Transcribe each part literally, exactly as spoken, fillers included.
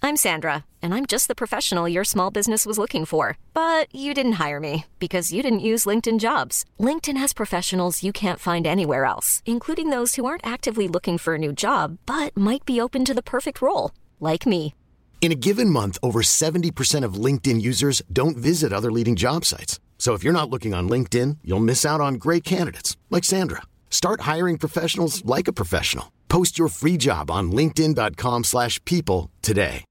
I'm Sandra, and I'm just the professional your small business was looking for. But you didn't hire me because you didn't use LinkedIn Jobs. LinkedIn has professionals you can't find anywhere else, including those who aren't actively looking for a new job, but might be open to the perfect role, like me. In a given month, over seventy percent of LinkedIn users don't visit other leading job sites. So if you're not looking on LinkedIn, you'll miss out on great candidates like Sandra. Start hiring professionals like a professional. Post your free job on linkedin.com slash people today.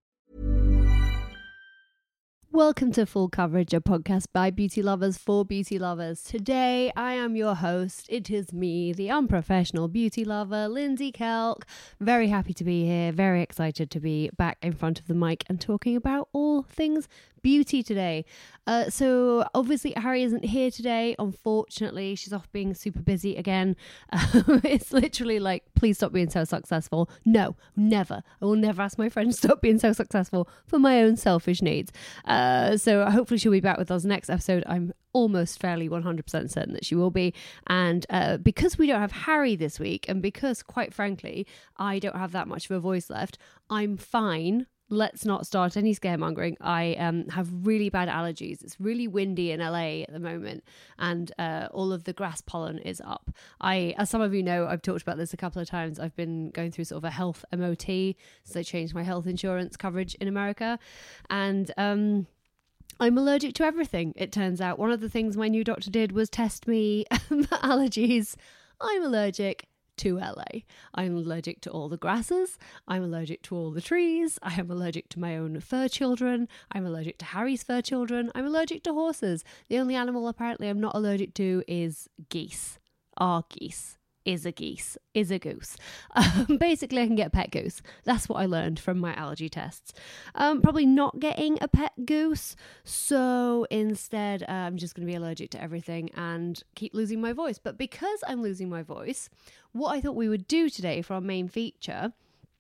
Welcome to Full Coverage, a podcast by beauty lovers for beauty lovers. Today, I am your host. It is me, the unprofessional beauty lover, Lindsay Kelk. Very happy to be here. Very excited to be back in front of the mic and talking about all things beauty today. Uh, so obviously Harry isn't here today. Unfortunately, she's off being super busy again. Um, it's literally like, please stop being so successful. No, never. I will never ask my friend to stop being so successful for my own selfish needs. Uh, so hopefully she'll be back with us next episode. I'm almost fairly one hundred percent certain that she will be. And uh, because we don't have Harry this week, and because quite frankly, I don't have that much of a voice left, I'm fine. Let's not start any scaremongering. I um, have really bad allergies. It's really windy in L A at the moment, and uh, all of the grass pollen is up. I, as some of you know, I've talked about this a couple of times. I've been going through sort of a health M O T, so I changed my health insurance coverage in America, and um, I'm allergic to everything, it turns out. One of the things my new doctor did was test me for allergies. I'm allergic to L A. I'm allergic to all the grasses. I'm allergic to all the trees. I am allergic to my own fur children. I'm allergic to Harry's fur children. I'm allergic to horses. The only animal apparently I'm not allergic to is geese. Are geese. Is a geese. Is a goose. Um, basically, I can get a pet goose. That's what I learned from my allergy tests. Um, probably not getting a pet goose. So instead, uh, I'm just going to be allergic to everything and keep losing my voice. But because I'm losing my voice, what I thought we would do today for our main feature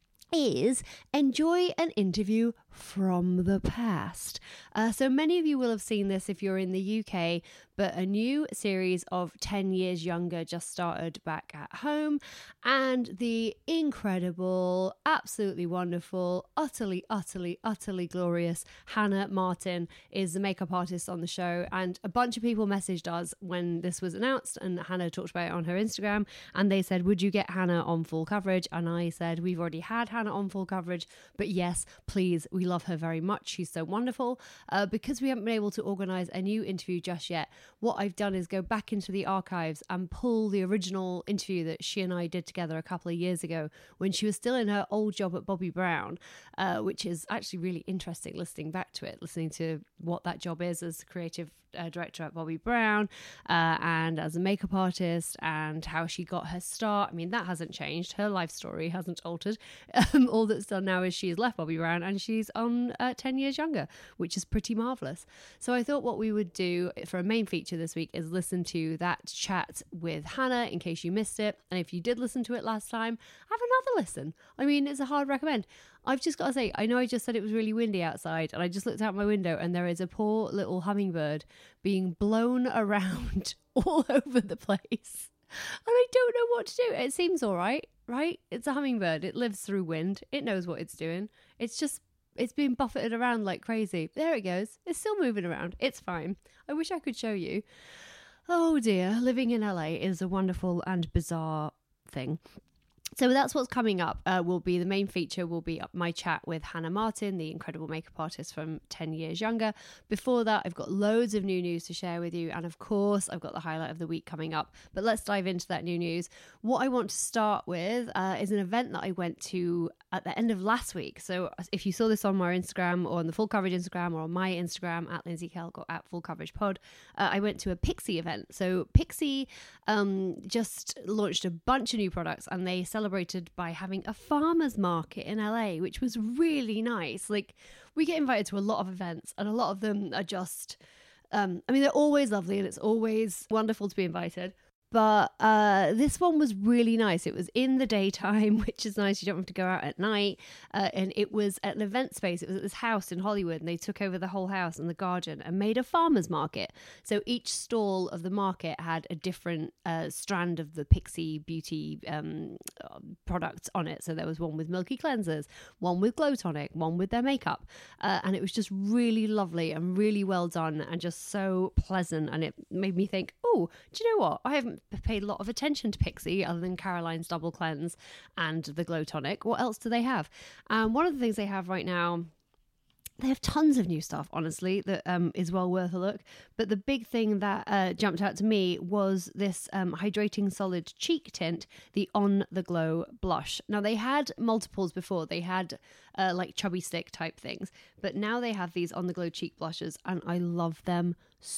is enjoy an interview from the past. Uh, so many of you will have seen this if you're in the U K, but a new series of ten years Younger just started back at home, and the incredible, absolutely wonderful, utterly, utterly, utterly glorious Hannah Martin is the makeup artist on the show. And a bunch of people messaged us when this was announced, and Hannah talked about it on her Instagram, and they said, would you get Hannah on Full Coverage? And I said, we've already had Hannah on Full Coverage, but yes, please, we love her very much. She's so wonderful. Uh, because we haven't been able to organise a new interview just yet, what I've done is go back into the archives and pull the original interview that she and I did together a couple of years ago when she was still in her old job at Bobbi Brown, uh, which is actually really interesting listening back to it, listening to what that job is as creative Uh, director at Bobbi Brown, uh, and as a makeup artist, and how she got her start. I mean, that hasn't changed. Her life story hasn't altered. Um, all that's done now is she's left Bobbi Brown and she's on uh, ten years Younger, which is pretty marvellous. So I thought what we would do for a main feature this week is listen to that chat with Hannah in case you missed it. And if you did listen to it last time, have another listen. I mean, it's a hard recommend. I've just got to say, I know I just said it was really windy outside, and I just looked out my window and there is a poor little hummingbird being blown around all over the place. And I don't know what to do. It seems all right, right? It's a hummingbird. It lives through wind. It knows what it's doing. It's just, it's being buffeted around like crazy. There it goes. It's still moving around. It's fine. I wish I could show you. Oh dear, living in L A is a wonderful and bizarre thing. So that's what's coming up. Uh, will be the main feature will be my chat with Hannah Martin, the incredible makeup artist from ten years Younger. Before that, I've got loads of new news to share with you. And of course, I've got the highlight of the week coming up. But let's dive into that new news. What I want to start with uh, is an event that I went to at the end of last week. So if you saw this on my Instagram or on the Full Coverage Instagram or on my Instagram at Lindsay Kelk or at Full Coverage Pod, uh, I went to a Pixi event. So Pixi um, just launched a bunch of new products, and they celebrated by having a farmer's market in L A, which was really nice. Like, we get invited to a lot of events, and a lot of them are just, um, I mean, they're always lovely and it's always wonderful to be invited. But uh, this one was really nice. It was in the daytime, which is nice. You don't have to go out at night. Uh, and it was at an event space. It was at this house in Hollywood, and they took over the whole house and the garden and made a farmer's market. So each stall of the market had a different uh, strand of the Pixi beauty um, products on it. So there was one with Milky Cleansers, one with Glow Tonic, one with their makeup. Uh, and it was just really lovely and really well done and just so pleasant. And it made me think, oh, do you know what? I haven't paid a lot of attention to Pixi other than Caroline's Double Cleanse and the Glow Tonic. What else do they have? Um, one of the things they have right now, they have tons of new stuff, honestly, that um, is well worth a look. But the big thing that uh, jumped out to me was this um, Hydrating Solid Cheek Tint, the On The Glow Blush. Now, they had multiples before. They had uh, like chubby stick type things. But now they have these On The Glow cheek blushes, and I love them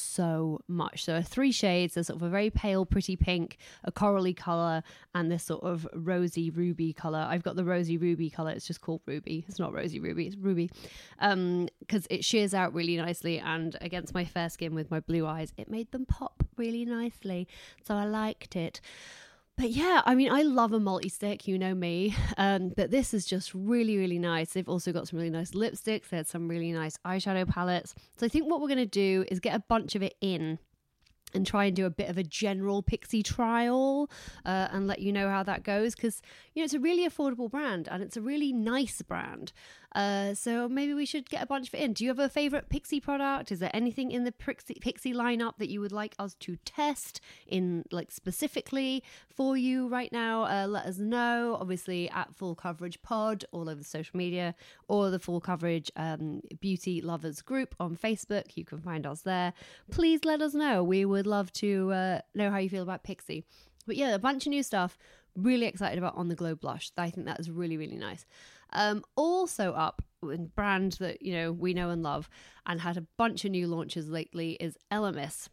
so much. So three shades. There's sort of a very pale, pretty pink, a corally colour, and this sort of rosy ruby colour. I've got the rosy ruby colour. It's just called Ruby. It's not rosy ruby. It's ruby. Um, because it shears out really nicely, and against my fair skin with my blue eyes, it made them pop really nicely. So I liked it. But yeah, I mean, I love a multi-stick, you know me, um, but this is just really, really nice. They've also got some really nice lipsticks. They had some really nice eyeshadow palettes. So I think what we're going to do is get a bunch of it in and try and do a bit of a general Pixi trial uh, and let you know how that goes, because, you know, it's a really affordable brand and it's a really nice brand. Uh, so maybe we should get a bunch of it in. Do you have a favourite Pixi product? Is there anything in the Pixi, Pixi lineup that you would like us to test in, like, specifically for you right now? Uh, let us know. Obviously at Full Coverage Pod all over the social media, or the Full Coverage um, Beauty Lovers group on Facebook. You can find us there. Please let us know. We would love to uh, know how you feel about Pixi. But yeah, a bunch of new stuff. Really excited about On The Glow Blush. I think that is really, really nice. Um, also up in brand that, you know, we know and love and had a bunch of new launches lately is Elemis.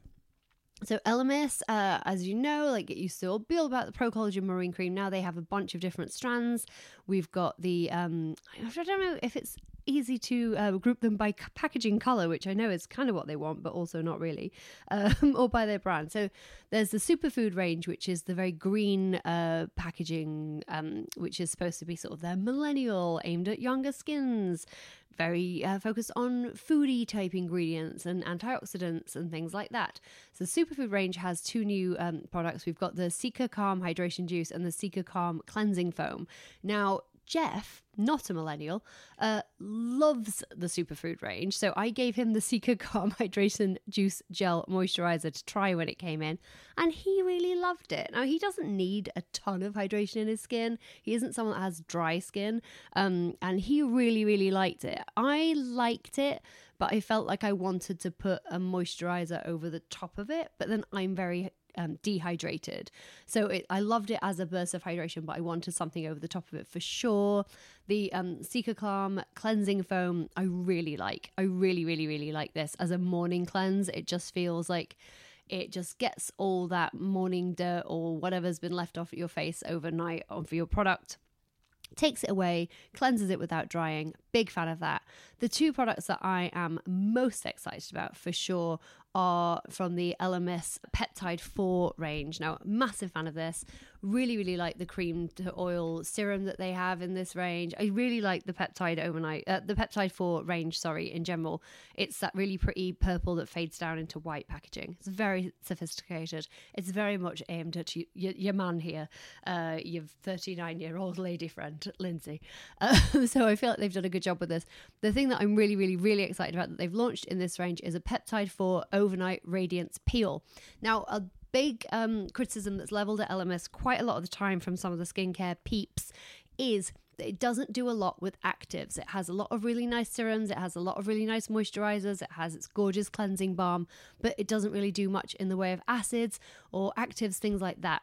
So Elemis, uh, as you know, like it used to all be all about the Pro Collagen Marine Cream. Now they have a bunch of different strands. We've got the, um, I don't know if it's easy to uh, group them by c- packaging color, which I know is kind of what they want, but also not really, um, or by their brand. So there's the Superfood range, which is the very green uh, packaging, um, which is supposed to be sort of their millennial, aimed at younger skins, very uh, focused on foodie type ingredients and antioxidants and things like that. So the Superfood range has two new um, products. We've got the Cica Calm Hydration Juice and the Cica Calm Cleansing Foam. Now, Jeff, not a millennial, uh, loves the Superfood range. So I gave him the Cica Calm Hydration Juice Gel Moisturizer to try when it came in, and he really loved it. Now, he doesn't need a ton of hydration in his skin. He isn't someone that has dry skin, um, and he really, really liked it. I liked it, but I felt like I wanted to put a moisturizer over the top of it, but then I'm very Um, dehydrated. So it, I loved it as a burst of hydration, but I wanted something over the top of it for sure. The um, Cica Calm Cleansing Foam, I really like. I really, really, really like this as a morning cleanse. It just feels like it just gets all that morning dirt or whatever's been left off your face overnight onto your product. Takes it away, cleanses it without drying. Big fan of that. The two products that I am most excited about for sure are from the Elemis Peptide four range. Now, massive fan of this. Really, really like the cream to oil serum that they have in this range. I really like the Peptide overnight, uh, the Peptide four range, sorry, in general. It's that really pretty purple that fades down into white packaging. It's very sophisticated. It's very much aimed at you, your, your man here, uh, your thirty-nine-year-old lady friend, Lindsay. Uh, so I feel like they've done a good job with this. The thing that I'm really, really, really excited about that they've launched in this range is a Peptide four Overnight Radiance Peel. Now, a big um, criticism that's leveled at Elemis quite a lot of the time from some of the skincare peeps is that it doesn't do a lot with actives. It has a lot of really nice serums, it has a lot of really nice moisturizers, it has its gorgeous cleansing balm, but it doesn't really do much in the way of acids or actives, things like that.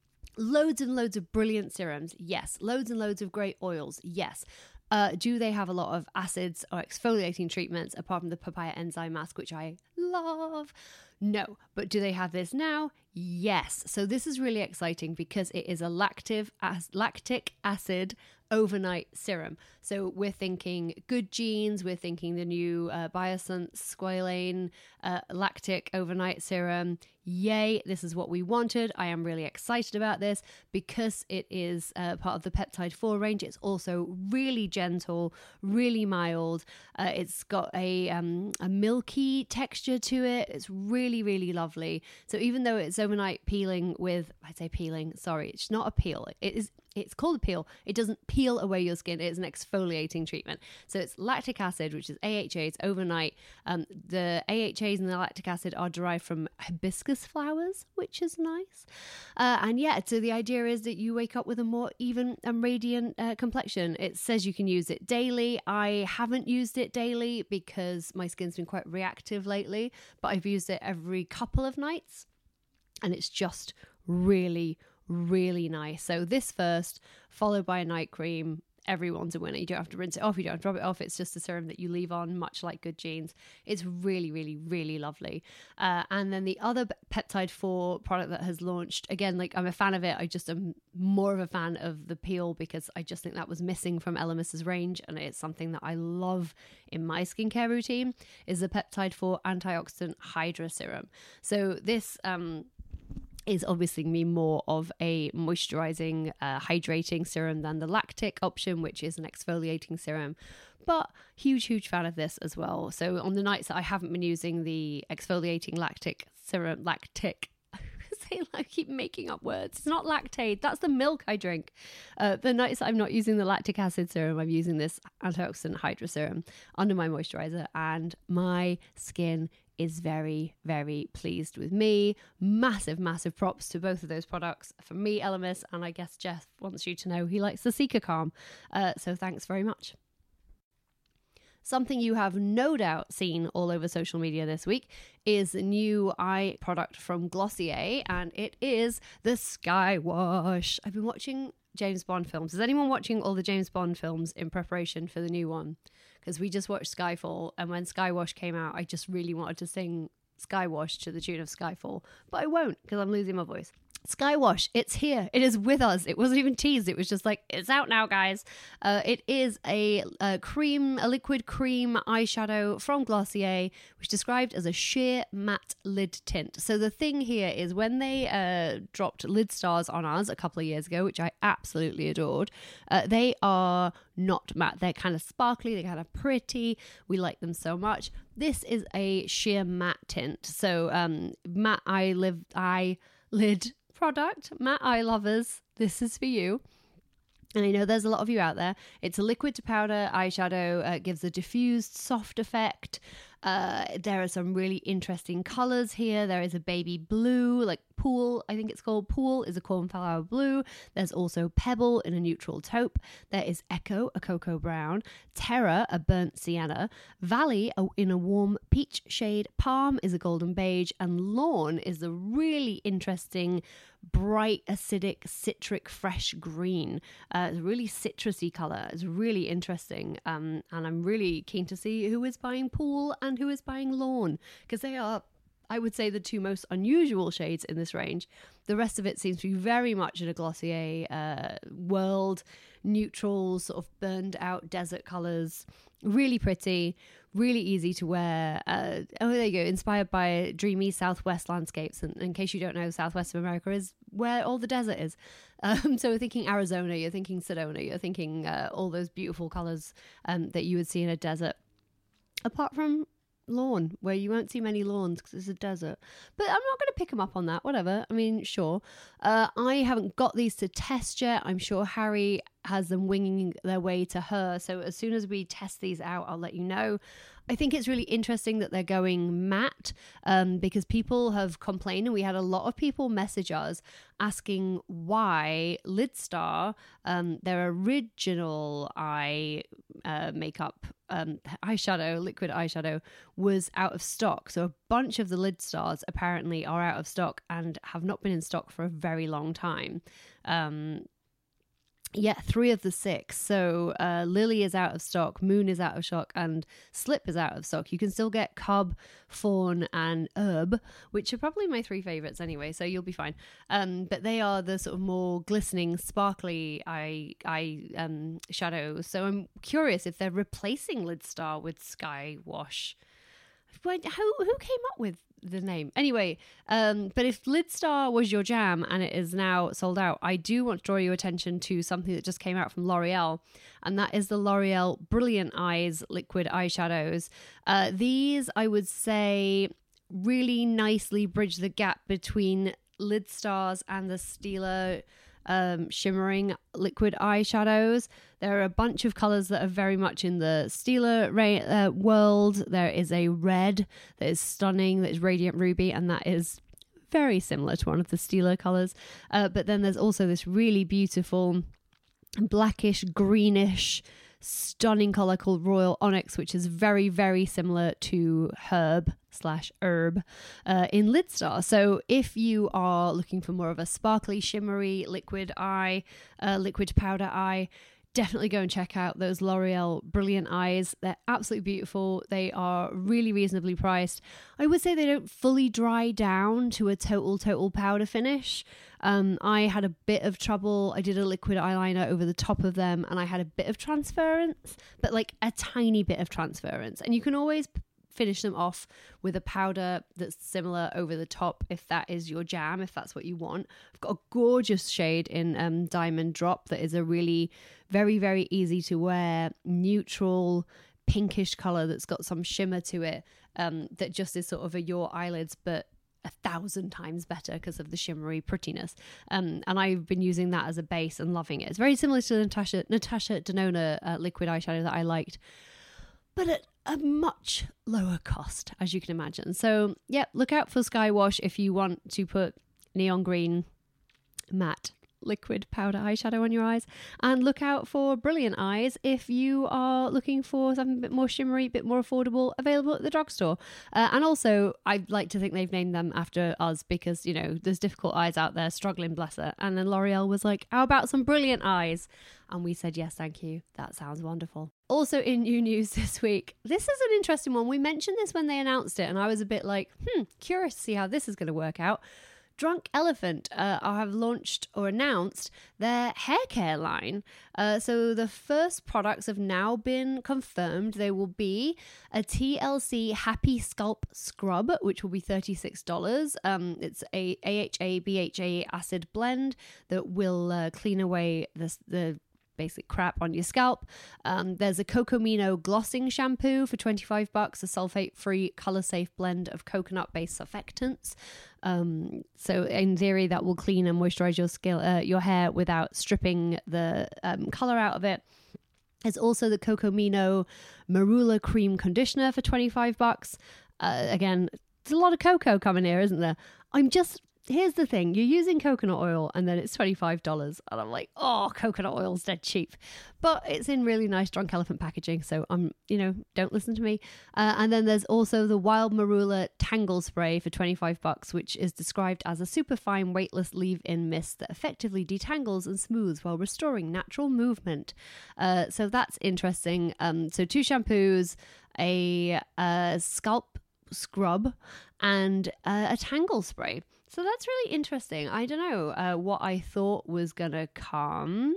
Loads and loads of brilliant serums, yes. Loads and loads of great oils, yes. Uh, do they have a lot of acids or exfoliating treatments apart from the papaya enzyme mask, which I love? No, but do they have this now? Yes. So this is really exciting because it is a lactive as- lactic acid overnight serum. So we're thinking Good Genes, we're thinking the new uh, Biossance Squalane uh, lactic overnight serum. Yay, this is what we wanted. I am really excited about this because it is uh, part of the Peptide four range. It's also really gentle, really mild. Uh, it's got a, um, a milky texture to it. It's really, really lovely. So even though it's overnight peeling with, I say peeling, sorry, it's not a peel. It is It's called a peel. It doesn't peel away your skin. It's an exfoliating treatment. So it's lactic acid, which is A H As overnight. Um, the A H As and the lactic acid are derived from hibiscus flowers, which is nice. Uh, and yeah, so the idea is that you wake up with a more even and radiant uh, complexion. It says you can use it daily. I haven't used it daily because my skin's been quite reactive lately, but I've used it every couple of nights. And it's just really, really nice. So this first, followed by a night cream. Everyone's a winner. You don't have to rinse it off. You don't have to drop it off. It's just a serum that you leave on, much like Good Genes. It's really, really, really lovely. Uh, and then the other Peptide four product that has launched, again, like I'm a fan of it. I just am more of a fan of the peel because I just think that was missing from Elemis' range. And it's something that I love in my skincare routine is the Peptide four Antioxidant Hydra Serum. So this... um is obviously me more of a moisturizing, uh, hydrating serum than the lactic option, which is an exfoliating serum. But huge, huge fan of this as well. So on the nights that I haven't been using the exfoliating lactic serum, lactic, I keep making up words. It's not lactate. That's the milk I drink. Uh, the nights that I'm not using the lactic acid serum, I'm using this antioxidant hydra serum under my moisturizer, and my skin is very, very pleased with me. Massive, massive props to both of those products. For me, Elemis, and I guess Jeff wants you to know he likes the Cica Calm. Uh, so thanks very much. Something you have no doubt seen all over social media this week is a new eye product from Glossier, and it is the Sky Wash. I've been watching James Bond films. Is anyone watching all the James Bond films in preparation for the new one? Because we just watched Skyfall, and when Sky Wash came out, I just really wanted to sing Sky Wash to the tune of Skyfall, but I won't because I'm losing my voice. Sky Wash, it's here. It is with us. It wasn't even teased. It was just like, it's out now, guys. Uh, it is a, a cream, a liquid cream eyeshadow from Glossier, which is described as a sheer matte lid tint. So the thing here is when they uh, dropped lid stars on us a couple of years ago, which I absolutely adored, uh, they are not matte. They're kind of sparkly. They're kind of pretty. We like them so much. This is a sheer matte tint. So um, matte eye live eye lid product, matte eye lovers, this is for you. And I know there's a lot of you out there. It's a liquid to powder eyeshadow. Uh, it gives a diffused soft effect. Uh, there are some really interesting colors here. There is a baby blue, like Pool, I think it's called. Pool is a cornflower blue. There's also Pebble in a neutral taupe. There is Echo, a cocoa brown. Terra, a burnt sienna. Valley a, in a warm peach shade. Palm is a golden beige. And Lawn is a really interesting, bright, acidic, citric, fresh green. Uh, it's a really citrusy color. It's really interesting. Um, and I'm really keen to see who is buying Pool and who is buying Lawn, because they are, I would say, the two most unusual shades in this range. The rest of it seems to be very much in a Glossier uh, world, neutral, sort of burned out desert colors, really pretty, really easy to wear. Uh, oh, there you go, inspired by dreamy Southwest landscapes. And in case you don't know, Southwest of America is where all the desert is. Um, so we're thinking Arizona, you're thinking Sedona, you're thinking uh, all those beautiful colors um, that you would see in a desert. Apart from Lawn, where you won't see many lawns because it's a desert. But I'm not going to pick them up on that, whatever. I mean, sure. Uh, I haven't got these to test yet. I'm sure Harry has them winging their way to her. So as soon as we test these out, I'll let you know. I think it's really interesting that they're going matte um, because people have complained, and we had a lot of people message us asking why Lidstar, um, their original eye uh, makeup um, eyeshadow, liquid eyeshadow, was out of stock. So a bunch of the Lidstars apparently are out of stock and have not been in stock for a very long time. Um, Yeah, three of the six. So uh, Lily is out of stock, Moon is out of stock, and Slip is out of stock. You can still get Cub, Fawn, and Herb, which are probably my three favourites anyway, so you'll be fine. Um, but they are the sort of more glistening, sparkly eye, eye um, shadows. So I'm curious if they're replacing Lidstar with Sky Wash. Who, who came up with the name? Anyway, um, but if Lidstar was your jam and it is now sold out, I do want to draw your attention to something that just came out from L'Oreal, and that is the L'Oreal Brilliant Eyes liquid eyeshadows. Uh, these, I would say, really nicely bridge the gap between Lidstar's and the Stila Um, shimmering liquid eyeshadows. There are a bunch of colors that are very much in the Stila ra- uh, world. There is a red that is stunning, that is Radiant Ruby, and that is very similar to one of the Stila colors. Uh, but then there's also this really beautiful blackish, greenish, stunning color called Royal Onyx, which is very, very similar to Herb slash Herb uh, in Lidstar. So if you are looking for more of a sparkly, shimmery liquid eye, uh, liquid powder eye, definitely go and check out those L'Oreal Brilliant Eyes. They're absolutely beautiful. They are really reasonably priced. I would say they don't fully dry down to a total, total powder finish. Um, I had a bit of trouble. I did a liquid eyeliner over the top of them and I had a bit of transference, but like a tiny bit of transference. And you can always finish them off with a powder that's similar over the top if that is your jam, if that's what you want. I've got a gorgeous shade in um, Diamond Drop that is a really very, very easy to wear, neutral, pinkish colour that's got some shimmer to it, um, that just is sort of a your eyelids, but a thousand times better because of the shimmery prettiness. Um, and I've been using that as a base and loving it. It's very similar to the Natasha, Natasha Denona uh, liquid eyeshadow that I liked, but at a much lower cost, as you can imagine. So, yeah, look out for Sky Wash if you want to put neon green matte liquid powder eyeshadow on your eyes, and look out for Brilliant Eyes if you are looking for something a bit more shimmery, a bit more affordable, available at the drugstore. Uh, and also, I'd like to think they've named them after us because, you know, there's difficult eyes out there struggling, bless her. And then L'Oreal was like, how about some Brilliant Eyes? And we said, yes, thank you. That sounds wonderful. Also in new news this week, this is an interesting one. We mentioned this when they announced it, and I was a bit like, hmm, curious to see how this is going to work out. Drunk Elephant uh, have launched or announced their hair care line. Uh, so the first products have now been confirmed. They will be a T L C Happy Scalp Scrub, which will be thirty-six dollars. Um, it's a A H A B H A acid blend that will uh, clean away the the basic crap on your scalp. Um, there's a Cocomino glossing shampoo for twenty-five bucks, a sulfate-free, color-safe blend of coconut-based surfactants. Um, so in theory, that will clean and moisturize your skin, uh, your hair without stripping the um, color out of it. There's also the Cocomino Marula Cream Conditioner for twenty-five bucks. Uh, again, there's a lot of cocoa coming here, isn't there? I'm just... Here's the thing, you're using coconut oil and then it's twenty-five dollars and I'm like, oh, coconut oil's dead cheap, but it's in really nice Drunk Elephant packaging, so I'm, you know, don't listen to me. Uh, and then there's also the Wild Marula Tangle Spray for twenty-five bucks, which is described as a superfine weightless leave-in mist that effectively detangles and smooths while restoring natural movement. Uh, so that's interesting. Um, so two shampoos, a uh, scalp scrub, and uh, a tangle spray. So that's really interesting. I don't know uh, what I thought was going to come.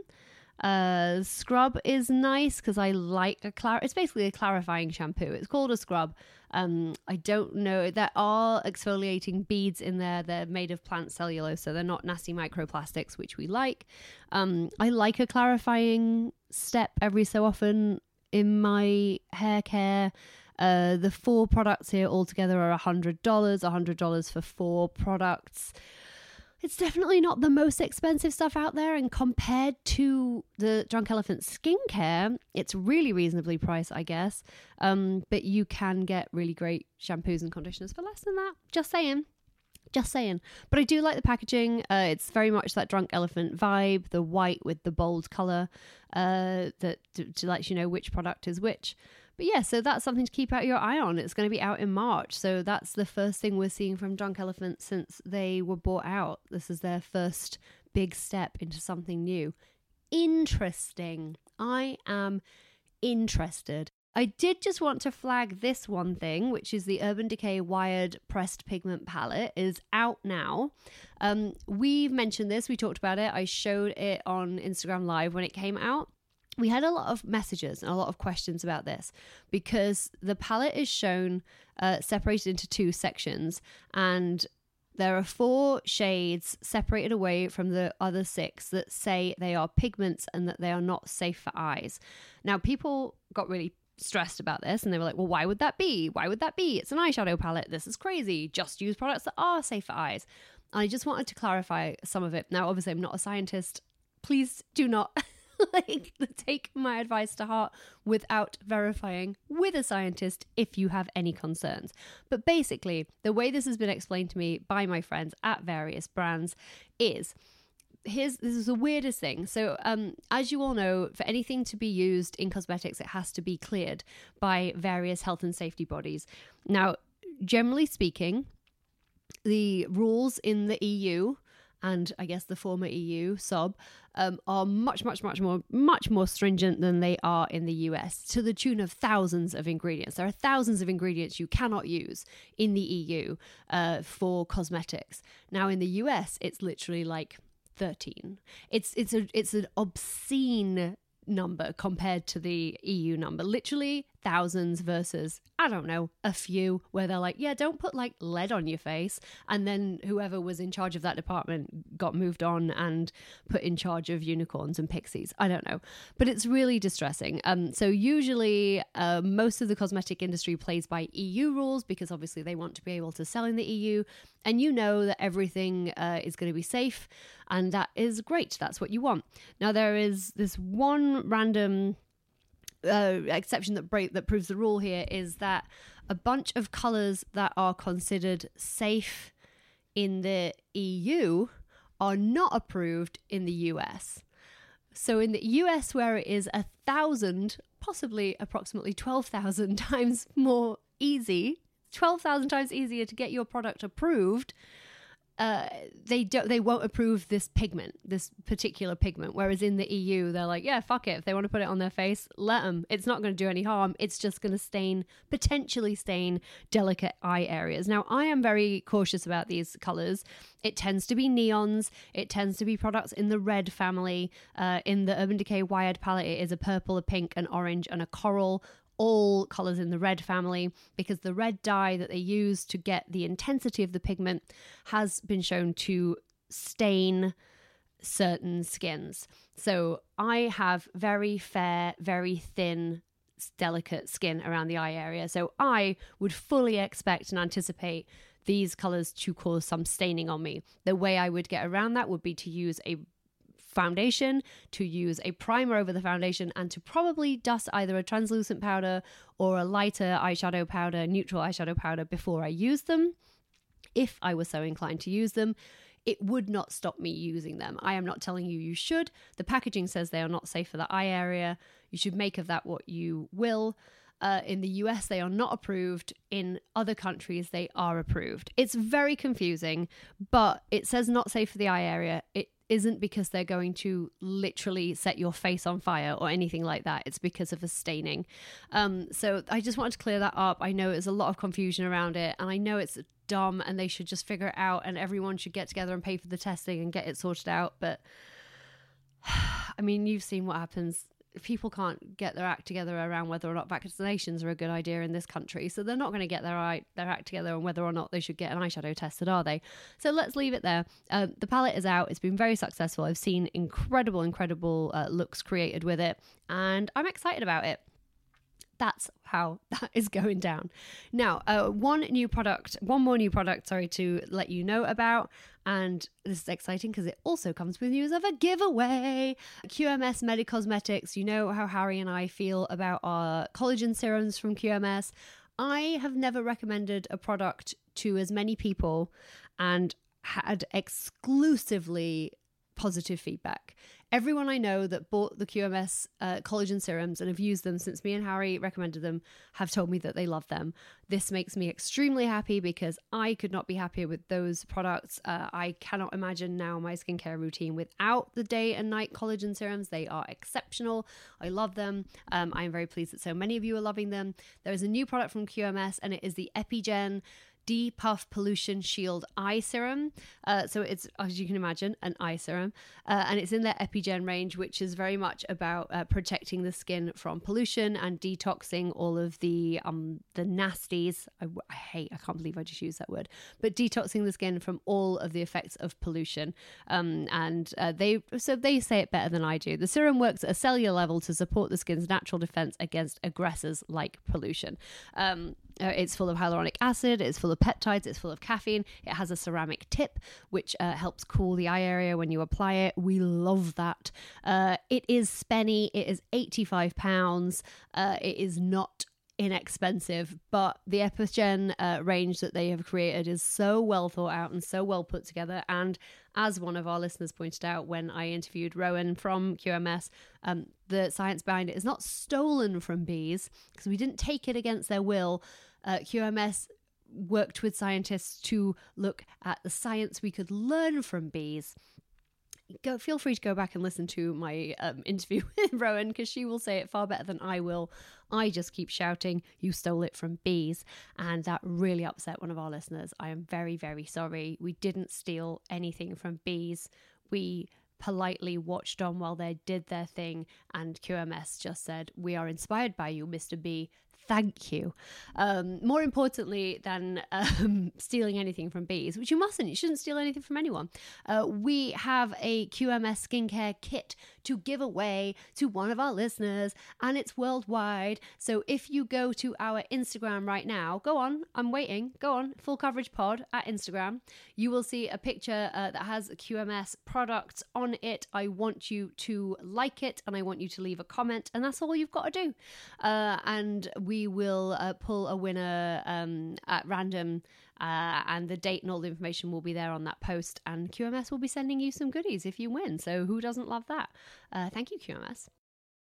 Uh, scrub is nice because I like a clar- it's basically a clarifying shampoo. It's called a scrub. Um, I don't know. There are exfoliating beads in there. They're made of plant cellulose, so they're not nasty microplastics, which we like. Um, I like a clarifying step every so often in my hair care. Uh, the four products here altogether are one hundred dollars, one hundred dollars for four products. It's definitely not the most expensive stuff out there, and compared to the Drunk Elephant skincare, it's really reasonably priced, I guess. Um, but you can get really great shampoos and conditioners for less than that. Just saying. Just saying. But I do like the packaging. Uh, it's very much that Drunk Elephant vibe, the white with the bold colour uh, that to, to let you know which product is which. But yeah, so that's something to keep out your eye on. It's going to be out in March. So that's the first thing we're seeing from Drunk Elephant since they were bought out. This is their first big step into something new. interesting. I am interested. I did just want to flag this one thing, which is the Urban Decay Wired Pressed Pigment Palette is out now. Um, we've mentioned this. We talked about it. I showed it on Instagram Live when it came out. We had a lot of messages and a lot of questions about this because the palette is shown uh, separated into two sections, and there are four shades separated away from the other six that say they are pigments and that they are not safe for eyes. Now, people got really stressed about this and they were like, well, why would that be? Why would that be? It's an eyeshadow palette. This is crazy. Just use products that are safe for eyes. And I just wanted to clarify some of it. Now, obviously, I'm not a scientist. Please do not like take my advice to heart without verifying with a scientist if you have any concerns. But basically, the way this has been explained to me by my friends at various brands is, here's this is the weirdest thing. So um as you all know, for anything to be used in cosmetics, it has to be cleared by various health and safety bodies. Now, generally speaking, the rules in the E U and I guess the former E U, S O B, um, are much, much, much more, much more stringent than they are in the U S, to the tune of thousands of ingredients. There are thousands of ingredients you cannot use in the E U uh, for cosmetics. Now, in the U S, it's literally like thirteen. It's it's a it's an obscene number compared to the E U number. Literally thousands versus, I don't know, a few, where they're like, yeah, don't put like lead on your face. And then whoever was in charge of that department got moved on and put in charge of unicorns and pixies. I don't know. But it's really distressing. Um, so usually uh, most of the cosmetic industry plays by E U rules because obviously they want to be able to sell in the E U. And you know that everything uh, is going to be safe. And that is great. That's what you want. Now, there is this one random Uh, exception that break that proves the rule here, is that a bunch of colors that are considered safe in the E U are not approved in the U S. So in the U S, where it is a thousand, possibly approximately twelve thousand times more easy, twelve thousand times easier to get your product approved, Uh, they don't. They won't approve this pigment, this particular pigment. Whereas in the E U, they're like, yeah, fuck it. If they want to put it on their face, let them. It's not going to do any harm. It's just going to stain, potentially stain delicate eye areas. Now, I am very cautious about these colors. It tends to be neons. It tends to be products in the red family. Uh, in the Urban Decay Wired palette, it is a purple, a pink, an orange, and a coral. All colors in the red family, because the red dye that they use to get the intensity of the pigment has been shown to stain certain skins. So I have very fair, very thin, delicate skin around the eye area. So I would fully expect and anticipate these colors to cause some staining on me. The way I would get around that would be to use a foundation, to use a primer over the foundation, and to probably dust either a translucent powder or a lighter eyeshadow powder, neutral eyeshadow powder, before I use them. If I was so inclined to use them, it would not stop me using them. I am not telling you you should. The packaging says they are not safe for the eye area. You should make of that what you will. Uh, in the U S, they are not approved. In other countries, they are approved. It's very confusing, but it says not safe for the eye area. It isn't because they're going to literally set your face on fire or anything like that. It's because of a staining. Um, so I just wanted to clear that up. I know there's a lot of confusion around it, and I know it's dumb and they should just figure it out and everyone should get together and pay for the testing and get it sorted out. But I mean, you've seen what happens. People can't get their act together around whether or not vaccinations are a good idea in this country. So they're not going to get their their act together on whether or not they should get an eyeshadow tested, are they? So let's leave it there. Uh, the palette is out. It's been very successful. I've seen incredible, incredible uh, looks created with it, and I'm excited about it. That's how that is going down. Now, uh, one new product, one more new product, sorry, to let you know about. And this is exciting because it also comes with news of a giveaway. Q M S Medicosmetics, you know how Harry and I feel about our collagen serums from Q M S. I have never recommended a product to as many people and had exclusively positive feedback. everyone I know that bought the Q M S uh, collagen serums and have used them since me and Harry recommended them have told me that they love them. This makes me extremely happy because I could not be happier with those products. Uh, I cannot imagine now my skincare routine without the day and night collagen serums. They are exceptional. I love them. Um, I am very pleased that so many of you are loving them. There is a new product from Q M S and it is the Epigen Depuff Pollution Shield Eye Serum. Uh, so it's, as you can imagine, an eye serum. Uh, and it's in their Epigen range, which is very much about uh, protecting the skin from pollution and detoxing all of the um the nasties. I, I hate, I can't believe I just used that word. But detoxing the skin from all of the effects of pollution. Um, and uh, they so they say it better than I do. The serum works at a cellular level to support the skin's natural defense against aggressors like pollution. Um, Uh, it's full of hyaluronic acid, it's full of peptides, it's full of caffeine. It has a ceramic tip, which uh, helps cool the eye area when you apply it. We love that. Uh, it is spenny. It is eighty-five pounds. Uh, it is not inexpensive, but the Epigen uh, range that they have created is so well thought out and so well put together. And as one of our listeners pointed out when I interviewed Rowan from Q M S, um, the science behind it is not stolen from bees because we didn't take it against their will. Uh, Q M S worked with scientists to look at the science we could learn from bees. Go, feel free to go back and listen to my um, interview with Rowan because she will say it far better than I will. I just keep shouting, you stole it from bees. And that really upset one of our listeners. I am very, very sorry. We didn't steal anything from bees. We politely watched on while they did their thing. And Q M S just said, we are inspired by you, Mister B. Thank you. Um, more importantly than um, stealing anything from bees, which you mustn't, you shouldn't steal anything from anyone. Uh, we have a Q M S skincare kit to give away to one of our listeners, and it's worldwide. So if you go to our Instagram right now, go on, I'm waiting, go on, Full Coverage Pod at Instagram. You will see a picture uh, that has a Q M S product on it. I want you to like it and I want you to leave a comment, and that's all you've got to do. Uh, and we We will uh, pull a winner um, at random uh, and the date and all the information will be there on that post, and Q M S will be sending you some goodies if you win. So who doesn't love that? Uh, thank you, Q M S.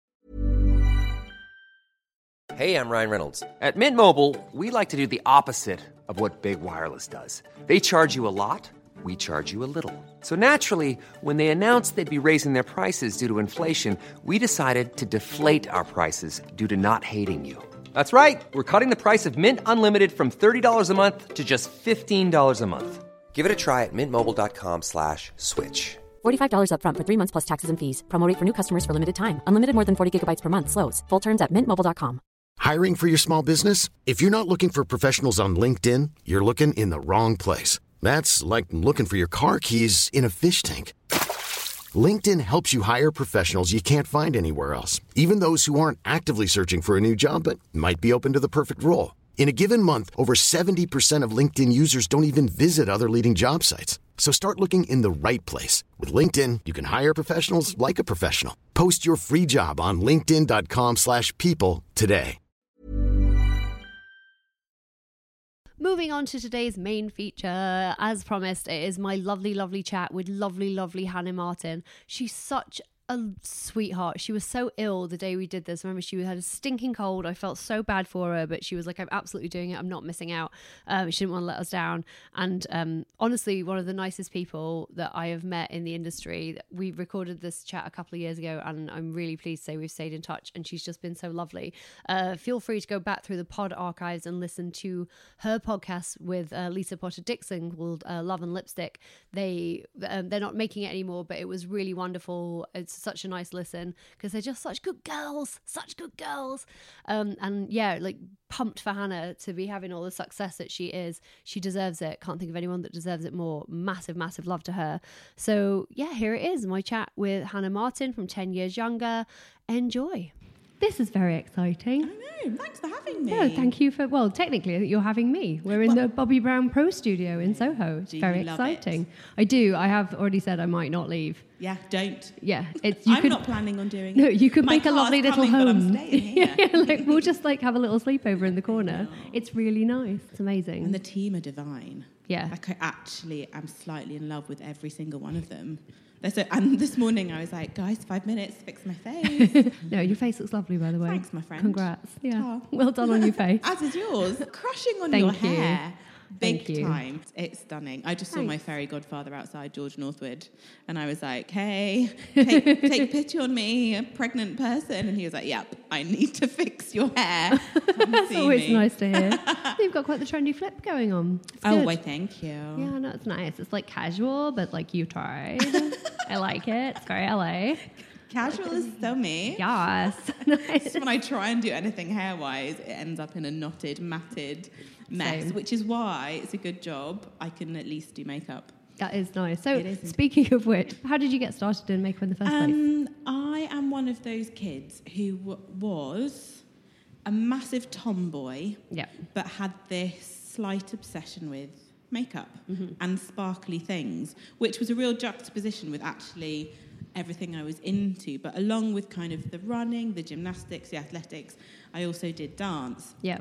Hey, I'm Ryan Reynolds. At Mint Mobile, we like to do the opposite of what Big Wireless does. They charge you a lot. We charge you a little. So naturally, when they announced they'd be raising their prices due to inflation, we decided to deflate our prices due to not hating you. That's right. We're cutting the price of Mint Unlimited from thirty dollars a month to just fifteen dollars a month. Give it a try at mintmobile.com slash switch. forty-five dollars up front for three months plus taxes and fees. Promo rate for new customers for limited time. Unlimited more than forty gigabytes per month. Slows full terms at mint mobile dot com. Hiring for your small business? If you're not looking for professionals on LinkedIn, you're looking in the wrong place. That's like looking for your car keys in a fish tank. LinkedIn helps you hire professionals you can't find anywhere else, even those who aren't actively searching for a new job but might be open to the perfect role. In a given month, over seventy percent of LinkedIn users don't even visit other leading job sites. So start looking in the right place. With LinkedIn, you can hire professionals like a professional. Post your free job on linkedin.com slash people today. Moving on to today's main feature, as promised, it is my lovely, lovely chat with lovely, lovely Hannah Martin. She's such a sweetheart. She was so ill the day we did this. I remember she had a stinking cold. I felt so bad for her, but she was like, I'm absolutely doing it. I'm not missing out. Um, she didn't want to let us down. And um, honestly, one of the nicest people that I have met in the industry. We recorded this chat a couple of years ago, and I'm really pleased to say we've stayed in touch, and she's just been so lovely. Uh, feel free to go back through the pod archives and listen to her podcast with uh, Lisa Potter Dixon called uh, Love and Lipstick. They, um, they're not making it anymore, but it was really wonderful. It's such a nice listen because they're just such good girls, such good girls. Um, and yeah, like pumped for Hannah to be having all the success that she is. She deserves it. Can't think of anyone that deserves it more. Massive, massive love to her. So yeah, here it is, my chat with Hannah Martin from ten years younger. Enjoy. This is very exciting. I know. Thanks for having me. No, thank you for, well, technically you're having me. We're in well, the Bobbi Brown Pro Studio in Soho. It's very exciting. It? I do. I have already said I might not leave. Yeah, don't. Yeah. It's, you I'm could, not planning on doing no, it. No, you could My make a lovely little coming, home. But I'm staying here. yeah, like we'll just like have a little sleepover in the corner. No. It's really nice. It's amazing. And the team are divine. Yeah. Like I actually am slightly in love with every single one of them. So, and this morning I was like, guys, five minutes, fix my face. No, your face looks lovely, by the way. Thanks, my friend. Congrats. Yeah. Oh. Well done on your face. As is yours. Crushing on Thank your you. hair. Big Thank you. time. It's stunning. I just saw my Thanks. fairy godfather outside, George Northwood, and I was like, hey, take, take pity on me, a pregnant person. And he was like, yep, I need to fix your hair. That's always nice to hear. You've got quite the trendy flip going on. It's Oh, good. why, thank you. Yeah, no, it's nice. It's like casual, but like you've tried. I like it. It's very L A. Casual is so me. Yes. It's when I try and do anything hair-wise, it ends up in a knotted, matted mess, Same. which is why it's a good job I can at least do makeup. That is nice. So, It is. speaking of which, how did you get started in makeup in the first place? Um, I am one of those kids who w- was a massive tomboy, Yeah. but had this slight obsession with makeup and sparkly things, which was a real juxtaposition with actually everything I was into. But along with kind of the running, the gymnastics, the athletics, I also did dance. Yeah.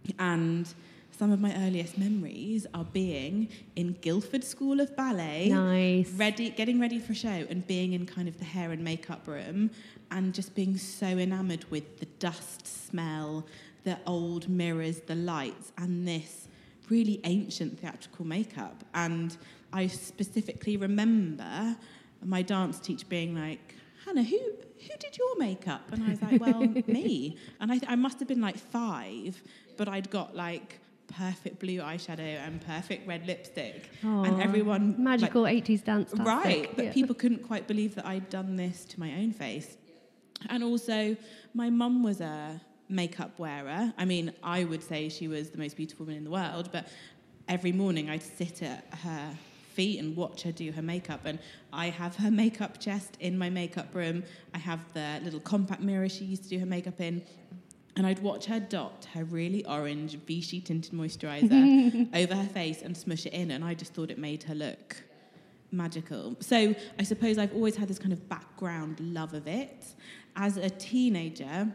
And some of my earliest memories are being in Guildford School of Ballet, Nice. ready, getting ready for a show, and being in kind of the hair and makeup room, and just being so enamoured with the dust smell, the old mirrors, the lights, and this really ancient theatrical makeup. And I specifically remember my dance teacher being like, Hannah, who who did your makeup? And I was like, well, me. And I, th- I must have been like five, but I'd got like perfect blue eyeshadow and perfect red lipstick. Aw, and everyone... magical like, eighties dance. right, but yeah. people couldn't quite believe that I'd done this to my own face. And also, my mum was a makeup wearer. I mean, I would say she was the most beautiful woman in the world, but every morning I'd sit at her feet and watch her do her makeup, and I have her makeup chest in my makeup room. I have the little compact mirror she used to do her makeup in, and I'd watch her dot her really orange Vichy tinted moisturiser over her face and smush it in, and I just thought it made her look magical. So I suppose I've always had this kind of background love of it. As a teenager,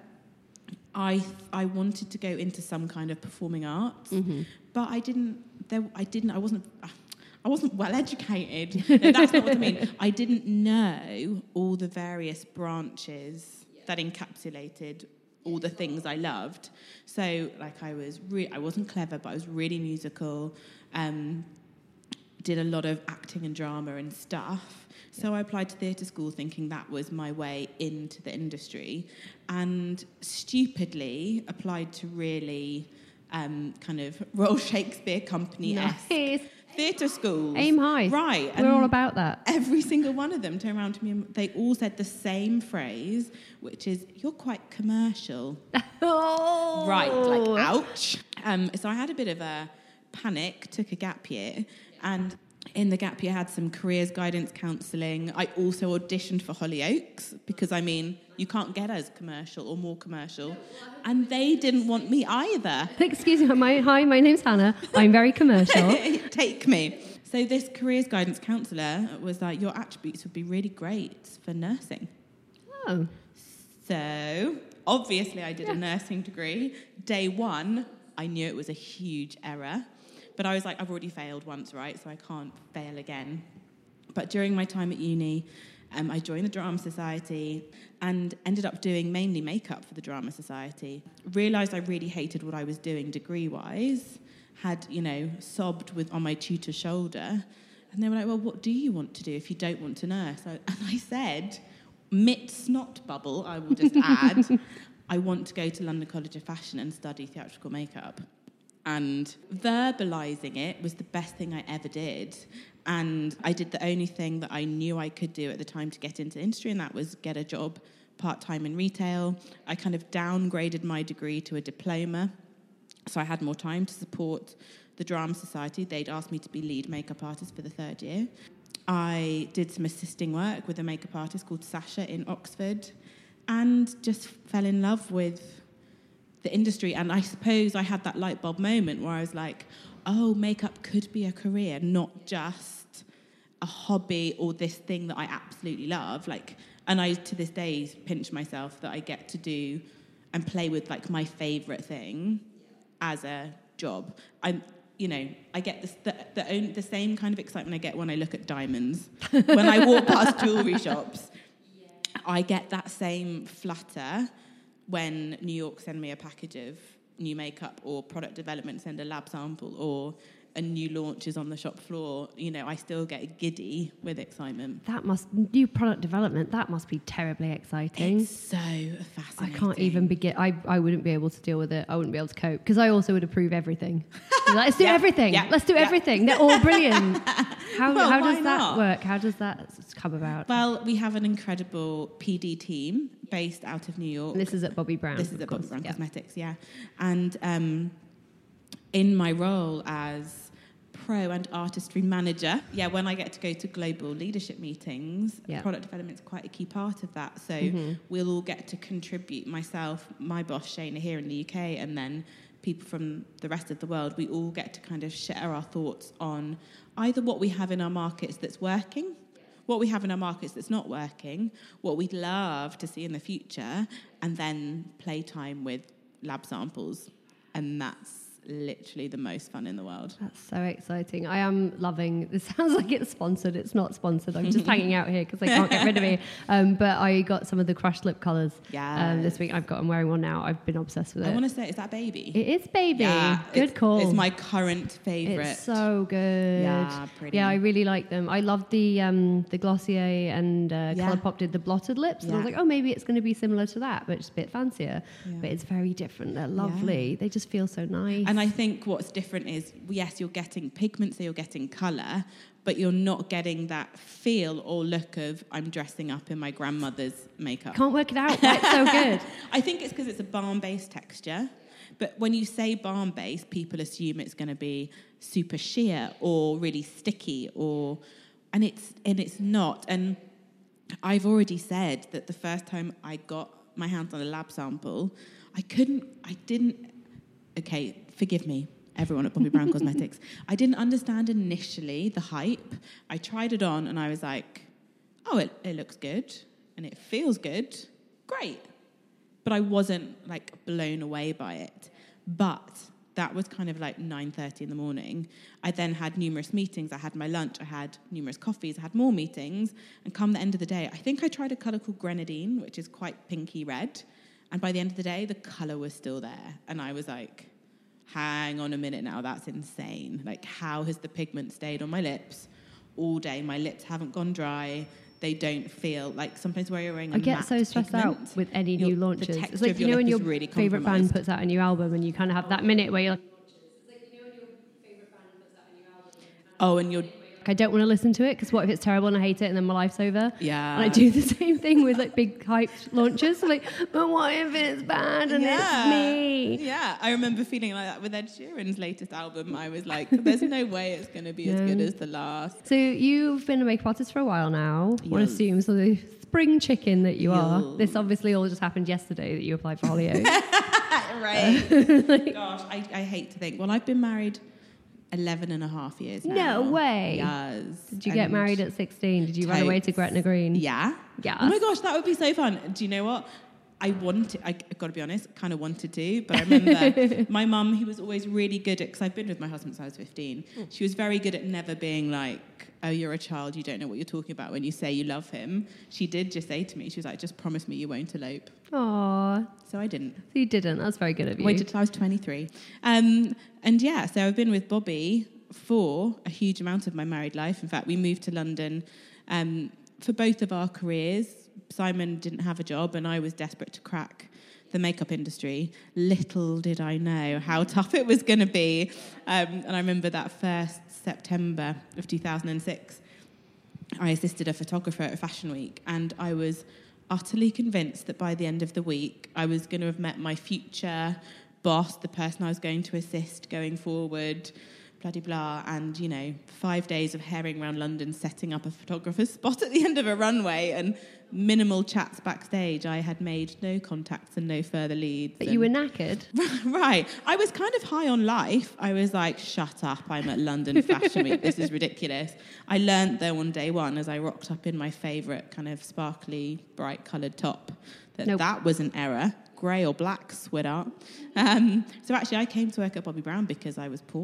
I I wanted to go into some kind of performing arts, Mm-hmm. but I didn't. There, I didn't. I wasn't. I wasn't well educated. No, that's not what I mean. I didn't know all the various branches that encapsulated all the things I loved. So, like, I was re- I wasn't clever, but I was really musical. Um, did a lot of acting and drama and stuff. So I applied to theatre school thinking that was my way into the industry, and stupidly applied to really um, kind of Royal Shakespeare Company-esque Nice. theatre schools. Aim high. Right. We're all about that. Every single one of them turned around to me and they all said the same phrase, which is, you're quite commercial. Oh. Right, like, ouch. Um, so I had a bit of a panic, took a gap year, and in the gap year I had some careers guidance counselling. I also auditioned for Hollyoaks because, I mean, you can't get as commercial or more commercial. And they didn't want me either. Excuse me. My, hi, my name's Hannah. I'm very commercial. Take me. So this careers guidance counsellor was like, your attributes would be really great for nursing. Oh. So obviously I did a nursing degree. Day one, I knew it was a huge error. But I was like, I've already failed once, right? So I can't fail again. But during my time at uni, um, I joined the Drama Society and ended up doing mainly makeup for the Drama Society. Realised I really hated what I was doing degree-wise. Had, you know, sobbed with on my tutor's shoulder. And they were like, well, what do you want to do if you don't want to nurse? And I said, mit snot bubble, I will just add, I want to go to London College of Fashion and study theatrical makeup. And verbalising it was the best thing I ever did. And I did the only thing that I knew I could do at the time to get into the industry, and that was get a job part-time in retail. I kind of downgraded my degree to a diploma, so I had more time to support the Drama Society. They'd asked me to be lead makeup artist for the third year. I did some assisting work with a makeup artist called Sasha in Oxford, and just fell in love with the industry. And I suppose I had that light bulb moment where I was like, oh, makeup could be a career, not just a hobby or this thing that I absolutely love. Like, and I, to this day, pinch myself that I get to do and play with, like, my favourite thing as a job. I'm, you know, I get this, the the, own, the same kind of excitement I get when I look at diamonds. When I walk past jewellery shops, I get that same flutter when New York send me a package of new makeup, or product development send a lab sample, or a new launch is on the shop floor. You know, I still get giddy with excitement. That must, new product development, that must be terribly exciting. It's so fascinating. I can't even begin, I, I wouldn't be able to deal with it. I wouldn't be able to cope, because I also would approve everything. Let's do yeah, everything. yeah, Let's do yeah. everything. They're all brilliant. How, well, how does why that not? work? How does that come about? Well, we have an incredible P D team based out of New York. This is at Bobbi Brown. This is at course. Bobbi Brown yeah. Cosmetics, yeah. And um, in my role as pro and artistry manager, yeah, when I get to go to global leadership meetings, yeah. product development is quite a key part of that. So mm-hmm. we'll all get to contribute, myself, my boss Shayna here in the U K, and then people from the rest of the world. We all get to kind of share our thoughts on either what we have in our markets that's working, what we have in our markets that's not working, what we'd love to see in the future, and then playtime with lab samples. And that's literally the most fun in the world. That's so exciting. I am loving, this sounds like it's sponsored. It's not sponsored. I'm just hanging out here because they can't get rid of me. Um, but I got some of the crushed lip colours Yeah. um, this week. I've got, I'm wearing one now. I've been obsessed with it. I want to say, is that Baby? It is Baby. Yeah, Good it's, call. It's my current favourite. It's so good. Yeah, pretty. Yeah, I really like them. I love the um, the Glossier and uh, Yeah. Colourpop did the blotted lips. And I was Yeah. like, oh, maybe it's going to be similar to that, but just a bit fancier. Yeah. But it's very different. They're lovely. They just feel so nice. And I think what's different is, yes, you're getting pigment, so you're getting colour, but you're not getting that feel or look of, I'm dressing up in my grandmother's makeup. Can't work it out. That's so good. I think it's because it's a balm-based texture. But when you say balm-based, people assume it's going to be super sheer or really sticky, or and it's and it's not. And I've already said that the first time I got my hands on a lab sample, I couldn't, I didn't, okay, forgive me, everyone at Bobbi Brown Cosmetics. I didn't understand initially the hype. I tried it on and I was like, oh, it, it looks good and it feels good. Great. But I wasn't like blown away by it. But that was kind of like nine thirty in the morning. I then had numerous meetings. I had my lunch. I had numerous coffees. I had more meetings. And come the end of the day, I think I tried a colour called Grenadine, which is quite pinky red. And by the end of the day, the colour was still there. And I was like, hang on a minute now, that's insane. Like, how has the pigment stayed on my lips all day? My lips haven't gone dry. They don't feel like, sometimes where you're wearing a I get matte so stressed pigment, out with any your- new the launches. texture It's like, of you know, your when lip your is really favourite band compromised. puts out a new album and you kind of have that minute where you're like, Oh, and you're... I don't want to listen to it because what if it's terrible and I hate it and then my life's over? Yeah. And I do the same thing with like big hype launches. Like, but what if it's bad and it's me? Yeah, I remember feeling like that with Ed Sheeran's latest album. I was like, there's no way it's going to be as No. good as the last. So you've been a makeup artist for a while now. I want Yes. to assume, so the spring chicken that you are. Yes. This obviously all just happened yesterday that you applied for Holyoke. Right. Gosh, I, I hate to think. Well, I've been married eleven and a half years now. No way. Yes. Did you get And married at sixteen? Did you run away to totes. Gretna Green? Yeah. Yes. Oh my gosh, that would be so fun. Do you know what? I wanted, I got to be honest, kind of wanted to, but I remember my mum, who was always really good at, because I've been with my husband since I was fifteen, she was very good at never being like, oh, you're a child, you don't know what you're talking about when you say you love him. She did just say to me, she was like, just promise me you won't elope. Aww. So I didn't. So you didn't. That's very good of you. Waited till I was twenty-three. Um, and yeah, so I've been with Bobby for a huge amount of my married life. In fact, we moved to London um, for both of our careers. Simon didn't have a job and I was desperate to crack the makeup industry. Little did I know how tough it was going to be. Um, and I remember that first September of two thousand six, I assisted a photographer at Fashion Week and I was utterly convinced that by the end of the week, I was going to have met my future boss, the person I was going to assist going forward, blah, blah, blah. And, you know, five days of herring around London, setting up a photographer's spot at the end of a runway and minimal chats backstage. I had made no contacts and no further leads. But and you were knackered. Right. I was kind of high on life. I was like, shut up, I'm at London Fashion Week. This is ridiculous. I learned though on day one as I rocked up in my favourite kind of sparkly, bright coloured top that Nope. that was an error. Grey or black, sweetheart. Um, so actually I came to work at Bobbi Brown because I was poor.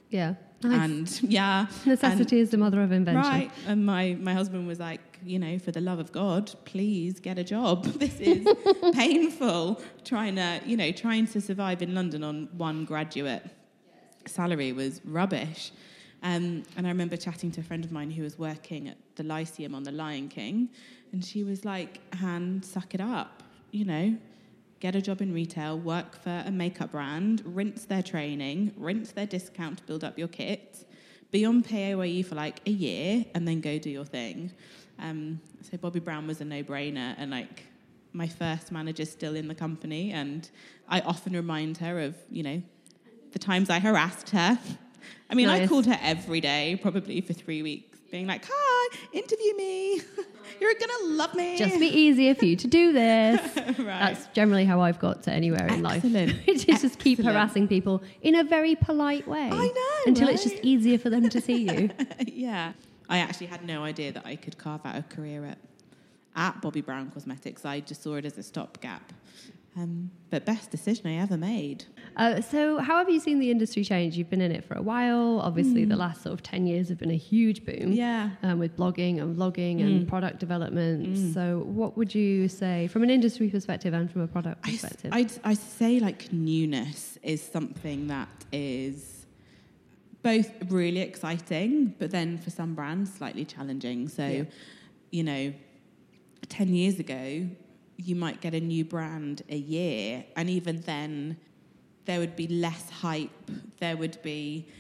Yeah. Nice. And yeah. Necessity and, is the mother of invention. Right. And my, my husband was like, you know, for the love of God, please get a job. This is painful. Trying to, you know, trying to survive in London on one graduate salary was rubbish. Um, and I remember chatting to a friend of mine who was working at the Lyceum on The Lion King, and she was like, Han, suck it up, you know, get a job in retail, work for a makeup brand, rinse their training, rinse their discount to build up your kit, be on P A Y E for like a year, and then go do your thing. Um, so Bobbi Brown was a no-brainer, and like my first manager's still in the company, and I often remind her of, you know, the times I harassed her. I mean, nice. I called her every day, probably for three weeks, being like, hi, interview me. You're going to love me. Just be easier for you to do this. Right. That's generally how I've got to anywhere in Excellent. life. It's just Excellent. Keep harassing people in a very polite way. I know, Until right? it's just easier for them to see you. Yeah. I actually had no idea that I could carve out a career at, at Bobbi Brown Cosmetics. I just saw it as a stopgap. Um, but best decision I ever made. Uh, so how have you seen the industry change? You've been in it for a while. Obviously, mm. the last sort of ten years have been a huge boom. Yeah. Um, with blogging and vlogging mm. and product development. Mm. So what would you say from an industry perspective and from a product perspective? I'd, I'd, I'd say like newness is something that is both really exciting, but then for some brands slightly challenging. So, yeah. you know, ten years ago, you might get a new brand a year, and even then there would be less hype. There would be,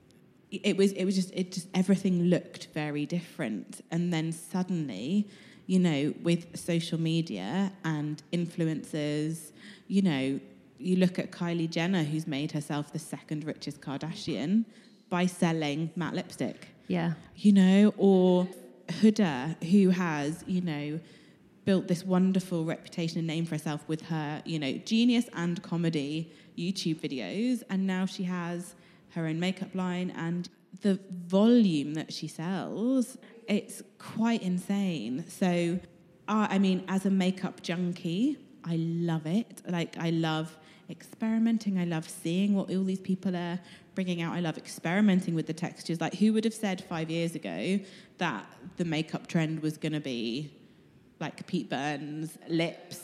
it was, it was just, it just, everything looked very different. And then suddenly, you know, with social media and influencers, you know, you look at Kylie Jenner, who's made herself the second richest Kardashian by selling matte lipstick. Yeah. You know, or Huda, who has, you know, built this wonderful reputation and name for herself with her, you know, genius and comedy YouTube videos, and now she has her own makeup line, and the volume that she sells, it's quite insane. So, uh, I mean, as a makeup junkie, I love it. Like, I love experimenting. I love seeing what all these people are bringing out. I love experimenting with the textures. Like, who would have said five years ago that the makeup trend was going to be like Pete Burns lips?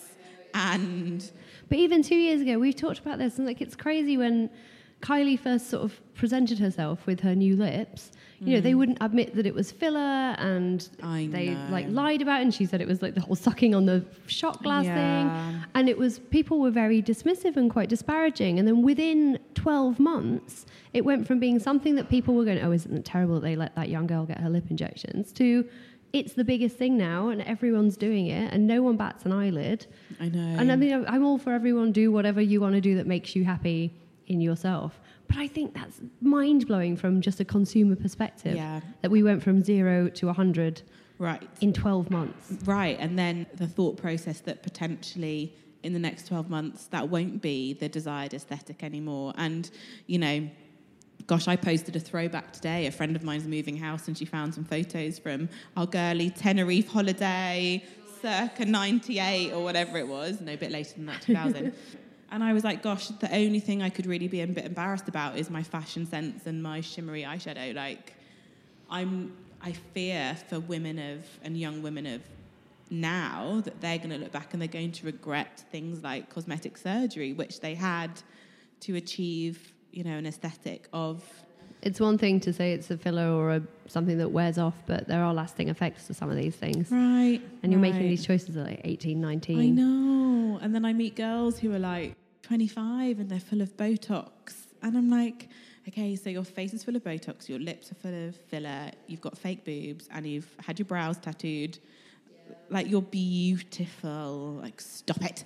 And but even two years ago we've talked about this, and like it's crazy when Kylie first sort of presented herself with her new lips, you mm. know, they wouldn't admit that it was filler, and I they know. like lied about it, and she said it was like the whole sucking on the shot glass yeah. thing, and it was, people were very dismissive and quite disparaging, and then within twelve months it went from being something that people were going, oh, isn't it terrible that they let that young girl get her lip injections, to it's the biggest thing now and everyone's doing it and no one bats an eyelid. I know. And I mean, I'm all for everyone, do whatever you want to do that makes you happy in yourself. But I think that's mind-blowing from just a consumer perspective. Yeah. That we went from zero to one hundred right. in twelve months. Right. And then the thought process that potentially in the next twelve months, that won't be the desired aesthetic anymore. And, you know, gosh, I posted a throwback today. A friend of mine's moving house and she found some photos from our girly Tenerife holiday, circa ninety-eight or whatever it was. No, a bit later than that, two thousand. And I was like, gosh, the only thing I could really be a bit embarrassed about is my fashion sense and my shimmery eyeshadow. Like, I'm, I fear for women of, and young women of now, that they're going to look back and they're going to regret things like cosmetic surgery, which they had to achieve, you know, an aesthetic of. It's one thing to say it's a filler or a, something that wears off, but there are lasting effects to some of these things. Right. And you're right. making these choices at like eighteen, nineteen. I know. And then I meet girls who are like twenty-five and they're full of Botox. And I'm like, okay, so your face is full of Botox, your lips are full of filler, you've got fake boobs, and you've had your brows tattooed. Like, you're beautiful. Like, stop it.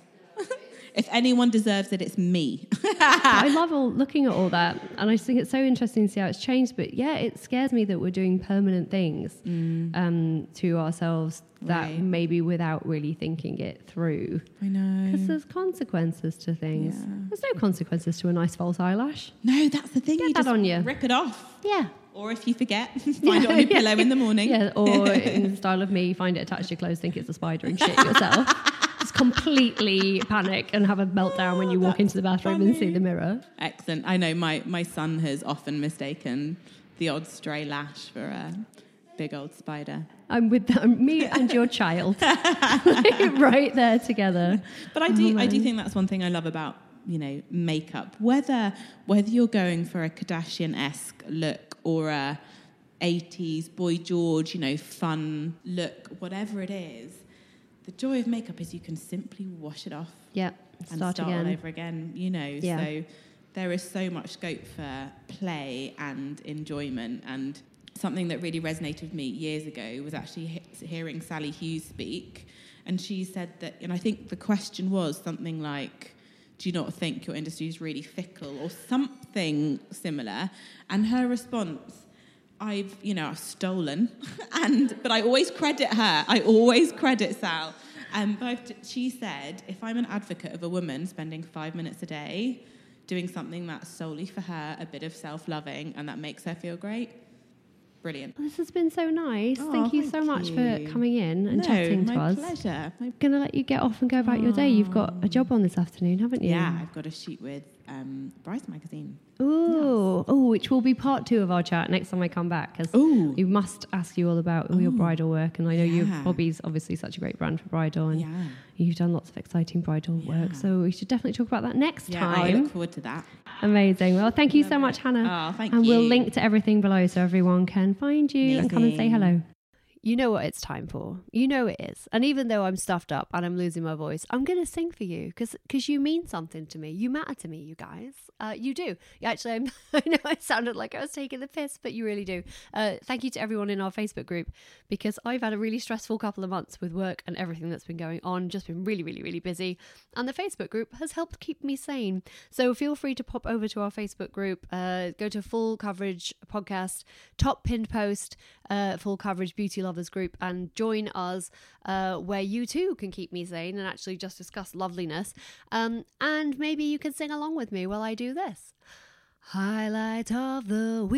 If anyone deserves it, it's me. I love all, looking at all that, and I just think it's so interesting to see how it's changed. But yeah, it scares me that we're doing permanent things mm. um, to ourselves that right. maybe without really thinking it through. I know. Because there's consequences to things. Yeah. There's no consequences to a nice false eyelash. No, that's the thing. Get you that just on you. Rip it off. Yeah. Or if you forget, find it on your pillow in the morning. Yeah, or in the style of me, find it attached to your clothes, think it's a spider and shit yourself. Just completely panic and have a meltdown when you walk into the bathroom funny. and see the mirror. Excellent. I know my, my son has often mistaken the odd stray lash for a big old spider. I'm with them, me and your child, right there together. But I do, oh, I do think that's one thing I love about, you know, makeup. Whether whether you're going for a Kardashian-esque look or a eighties Boy George, you know, fun look, whatever it is, the joy of makeup is you can simply wash it off. Yeah, and start, start again. all over again. You know, Yeah. so there is so much scope for play and enjoyment. And something that really resonated with me years ago was actually he- hearing Sally Hughes speak. And she said that, and I think the question was something like, do you not think your industry is really fickle or something similar? And her response, I've, you know, I've stolen, and but I always credit her. I always credit Sal. Um, but I've, she said, if I'm an advocate of a woman spending five minutes a day doing something that's solely for her, a bit of self-loving, and that makes her feel great, brilliant. This has been so nice. Oh, thank you so thank much you. for coming in and No, chatting to my us. pleasure. My I'm going to let you get off and go about your day. You've got a job on this afternoon, haven't you? Yeah, I've got a shoot with um, Bryce Magazine. Ooh, oh, which will be part two of our chat next time I come back, because Ooh. we must ask you all about all your bridal work. And I know you, Yeah. Bobby's obviously such a great brand for bridal, and Yeah. you've done lots of exciting bridal work. Yeah. So we should definitely talk about that next Yeah, I time. look forward to that. Amazing. Well, thank you so Love much, it. Hannah. Oh, thank and we'll you. link to everything below so everyone can find you and come and say Amazing. hello. You know what it's time for. You know it is. And even though I'm stuffed up and I'm losing my voice, I'm going to sing for you because because you mean something to me. You matter to me, you guys. Uh, you do. Actually, I'm, I know it sounded like I was taking the piss, but you really do. Uh, thank you to everyone in our Facebook group, because I've had a really stressful couple of months with work and everything that's been going on. Just been really, really, really busy. And the Facebook group has helped keep me sane. So feel free to pop over to our Facebook group. Uh, go to Full Coverage Podcast, top pinned post, uh, Full Coverage Beauty Lovers group, and join us uh, where you too can keep me sane and actually just discuss loveliness. Um, and maybe you can sing along with me while I do this. Highlight of the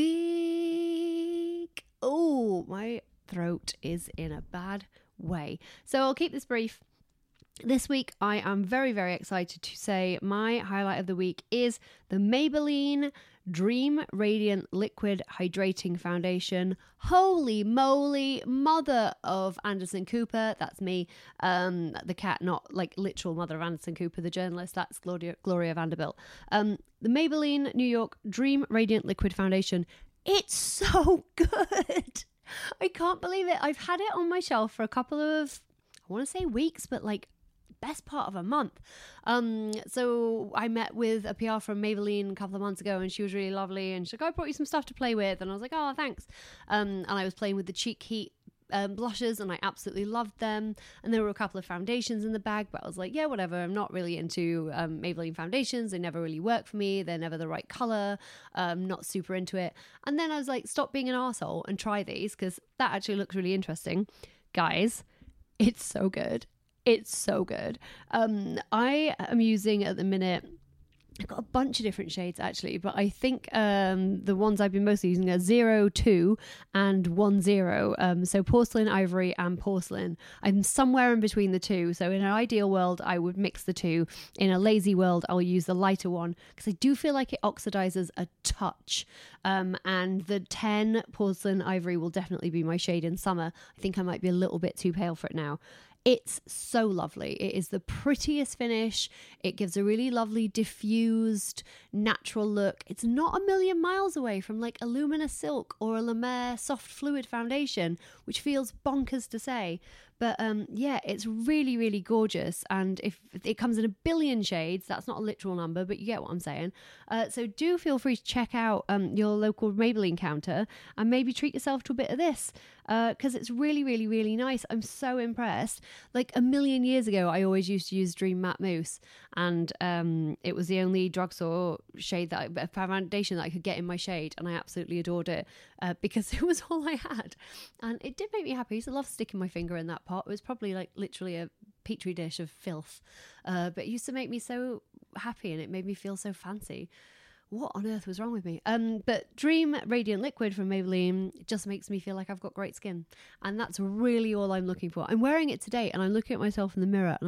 week. Oh, my throat is in a bad way. So I'll keep this brief. This week, I am very, very excited to say my highlight of the week is the Maybelline Dream Radiant Liquid Hydrating Foundation. Holy moly, mother of Anderson Cooper. That's me. Um, the cat, not like literal mother of Anderson Cooper, the journalist. That's Gloria, Gloria Vanderbilt. Um, the Maybelline New York Dream Radiant Liquid Foundation. It's so good. I can't believe it. I've had it on my shelf for a couple of, I want to say weeks, but like best part of a month. Um, so I met with a P R from Maybelline a couple of months ago, and she was really lovely, and she's like, oh, I brought you some stuff to play with, and I was like, oh, thanks. Um, and I was playing with the Cheek Heat um, blushes, and I absolutely loved them, and there were a couple of foundations in the bag, but I was like, yeah, whatever, I'm not really into um, Maybelline foundations. They never really work for me. They're never the right colour. Um, not super into it. And then I was like, stop being an arsehole and try these, because that actually looks really interesting. Guys, it's so good. It's so good. Um, I am using at the minute, I've got a bunch of different shades actually, but I think um, the ones I've been mostly using are zero, two, and one zero. Um, so porcelain, ivory, and porcelain. I'm somewhere in between the two. So in an ideal world, I would mix the two. In a lazy world, I'll use the lighter one because I do feel like it oxidizes a touch. Um, and the ten porcelain ivory will definitely be my shade in summer. I think I might be a little bit too pale for it now. It's so lovely. It is the prettiest finish. It gives a really lovely diffused natural look. It's not a million miles away from like a Luminous Silk or a La Mer Soft Fluid Foundation, which feels bonkers to say. But um, yeah, it's really, really gorgeous. And if it comes in a billion shades, that's not a literal number, but you get what I'm saying. Uh, so do feel free to check out um, your local Maybelline counter and maybe treat yourself to a bit of this, because uh, it's really, really, really nice. I'm so impressed. Like a million years ago, I always used to use Dream Matte Mousse, and um, it was the only drugstore shade that I, foundation that I could get in my shade, and I absolutely adored it uh, because it was all I had. And it did make me happy. So I love sticking my finger in that pot. It was probably like literally a petri dish of filth, uh, but it used to make me so happy, and it made me feel so fancy. What on earth was wrong with me? Um, but Dream Radiant Liquid from Maybelline just makes me feel like I've got great skin, and that's really all I'm looking for. I'm wearing it today, and I'm looking at myself in the mirror, and I'm like,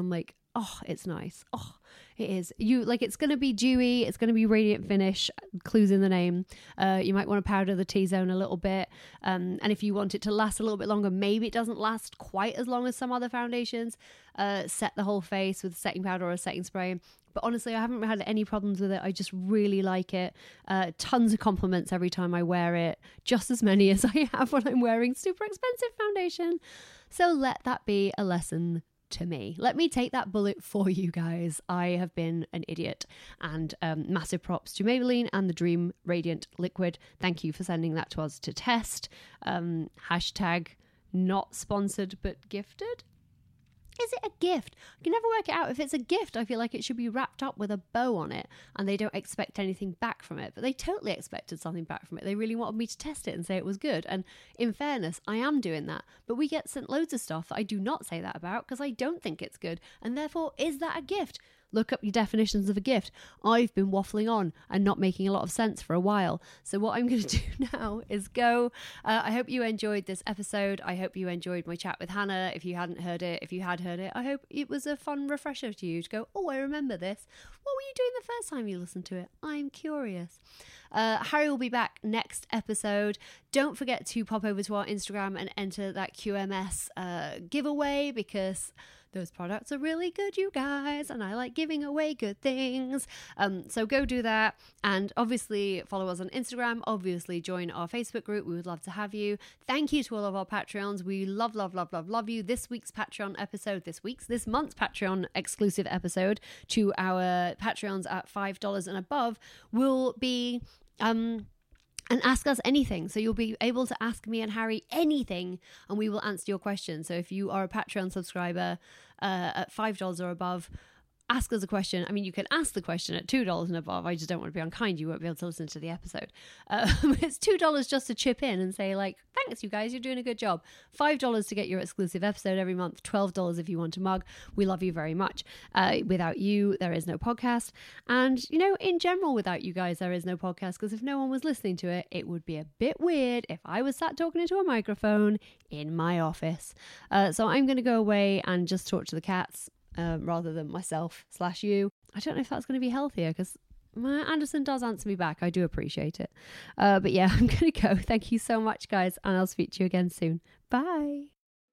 Oh, it's nice. Oh, it is. You like it's going to be dewy. It's going to be radiant finish. Clues in the name. Uh, you might want to powder the T-zone a little bit. Um, and if you want it to last a little bit longer, maybe it doesn't last quite as long as some other foundations. Uh, set the whole face with setting powder or a setting spray. But honestly, I haven't had any problems with it. I just really like it. Uh, tons of compliments every time I wear it. Just as many as I have when I'm wearing super expensive foundation. So let that be a lesson to me. Let me take that bullet for you guys. I have been an idiot. And um, massive props to Maybelline and the Dream Radiant Liquid. Thank you for sending that to us to test. Um, hashtag not sponsored but gifted. Is it a gift? I can never work it out. If it's a gift, I feel like it should be wrapped up with a bow on it and they don't expect anything back from it. But they totally expected something back from it. They really wanted me to test it and say it was good. And in fairness, I am doing that. But we get sent loads of stuff that I do not say that about because I don't think it's good. And therefore, is that a gift? Look up your definitions of a gift. I've been waffling on and not making a lot of sense for a while. So what I'm going to do now is go. Uh, I hope you enjoyed this episode. I hope you enjoyed my chat with Hannah. If you hadn't heard it, if you had heard it, I hope it was a fun refresher to you to go, oh, I remember this. What were you doing the first time you listened to it? I'm curious. Uh, Harry will be back next episode. Don't forget to pop over to our Instagram and enter that Q M S uh, giveaway because those products are really good, you guys, and I like giving away good things. Um, so go do that. And obviously follow us on Instagram. Obviously join our Facebook group. We would love to have you. Thank you to all of our Patreons. We love, love, love, love, love you. This week's Patreon episode, this week's, this month's Patreon exclusive episode to our Patreons at five dollars and above will be... um. And ask us anything. So you'll be able to ask me and Harry anything and we will answer your question. So if you are a Patreon subscriber uh, at five dollars or above, ask us a question. I mean, you can ask the question at two dollars and above. I just don't want to be unkind. You won't be able to listen to the episode. Um, it's two dollars just to chip in and say like, thanks you guys, you're doing a good job. five dollars to get your exclusive episode every month. twelve dollars if you want to mug. We love you very much. Uh, without you, there is no podcast. And, you know, in general, without you guys, there is no podcast because if no one was listening to it, it would be a bit weird if I was sat talking into a microphone in my office. Uh, so I'm going to go away and just talk to the cats. Um, rather than myself slash you. I don't know if that's going to be healthier because Anderson does answer me back. I do appreciate it. Uh, but yeah, I'm going to go. Thank you so much, guys. And I'll speak to you again soon. Bye.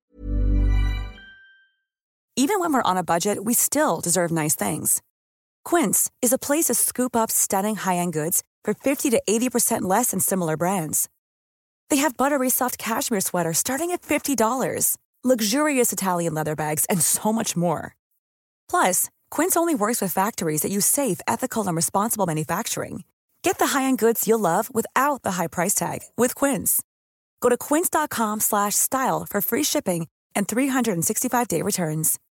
Even when we're on a budget, we still deserve nice things. Quince is a place to scoop up stunning high-end goods for fifty to eighty percent less than similar brands. They have buttery soft cashmere sweaters starting at fifty dollars, luxurious Italian leather bags, and so much more. Plus, Quince only works with factories that use safe, ethical, and responsible manufacturing. Get the high-end goods you'll love without the high price tag with Quince. Go to quince.com slash style for free shipping and three sixty-five day returns.